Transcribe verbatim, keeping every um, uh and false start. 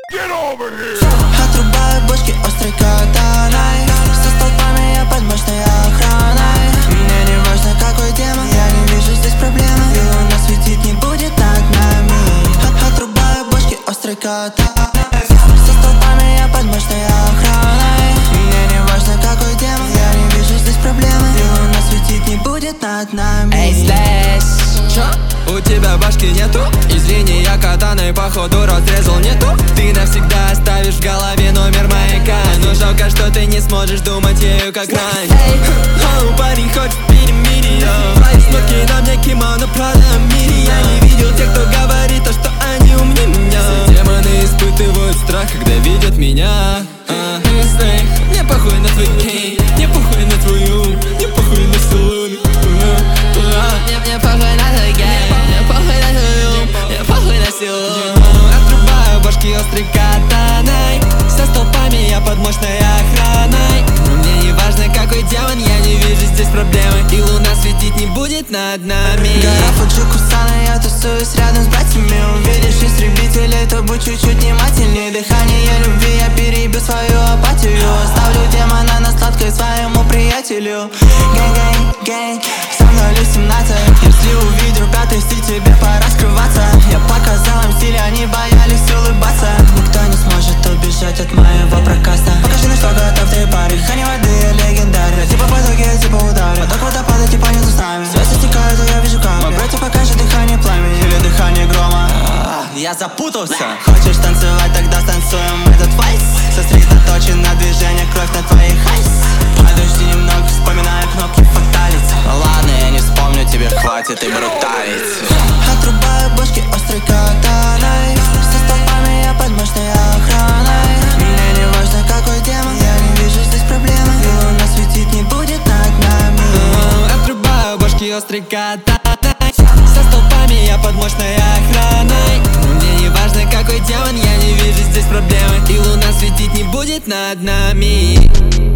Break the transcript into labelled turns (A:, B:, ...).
A: Отрубаю бочки острой катаной, со столбами я под мощной охраной. Мне не важно какой демон, я не вижу здесь проблемы, и луна светить не будет над нами. Отрубаю бочки острой катаной, со столбами я под мощной охраной. Мне не важно какой демон, я не вижу здесь проблемы, и луна светить не будет над нами.
B: Эй, слэш, чё? У тебя башки нету? Извини, я катаной походу разрезал нету. Ты навсегда оставишь в голове номер маяка, но жалко, что ты не сможешь думать ею как раньше. Оу, парень хочет перемирие, смотри на мне кимоно Прада мире. Я не видел тех, кто говорит то, что они умнее меня. Все демоны испытывают страх, когда видят меня. а, Мне похуй на твой гей, мне похуй на твою, мне похуй на салон. Мне похуй на твой гей, мне похуй на твою, мне похуй на силу. Отрубаю башки острой катаной, со столпами я под мощной охраной. Но мне не важно какой демон, я не вижу здесь проблемы, и луна светить не будет над нами.
A: Гора Фуджи-Кусана, я тусуюсь рядом с братьями. Увидишь истребителей, то будь чуть-чуть внимательней. Дыхание любви, я перебью свою апатию. Оставлю демона на сладкой своему приятелю. Гэнг-гэнг-гэнг, со мной лишь семнадцать. Если увидел пятый стиль, тебе пора скрываться. Я показал им стиль, они боялись улыбаться. Никто не сможет убежать от моего прокаста. Покажи, на что готов ты, парень. Дыхание воды, я легендарный. Типа потоки, типа удары. Поток водопада, типа нету с нами. Звезды стекают, а я вижу камни. Мой братья покажет дыхание пламени или дыхание грома. Я запутался. Хочешь танцевать, тогда станцуем этот вальс. Сосредоточен на движениях, кровь на твоих айс. Подожди немного, вспоминаю кнопки фаталити. Ладно, я не вспомню, тебе хватит и бруталити. Отрубаю бошки острой катаной, со столбами я под мощной охраной. Мне не важно какой демон, я не вижу здесь проблемы, и луна светить не будет над нами.
B: Отрубаю башки острой катаной, со столпами я под мощной охраной. Мне не важно какой демон, я не вижу здесь проблемы, и луна светить не будет над нами.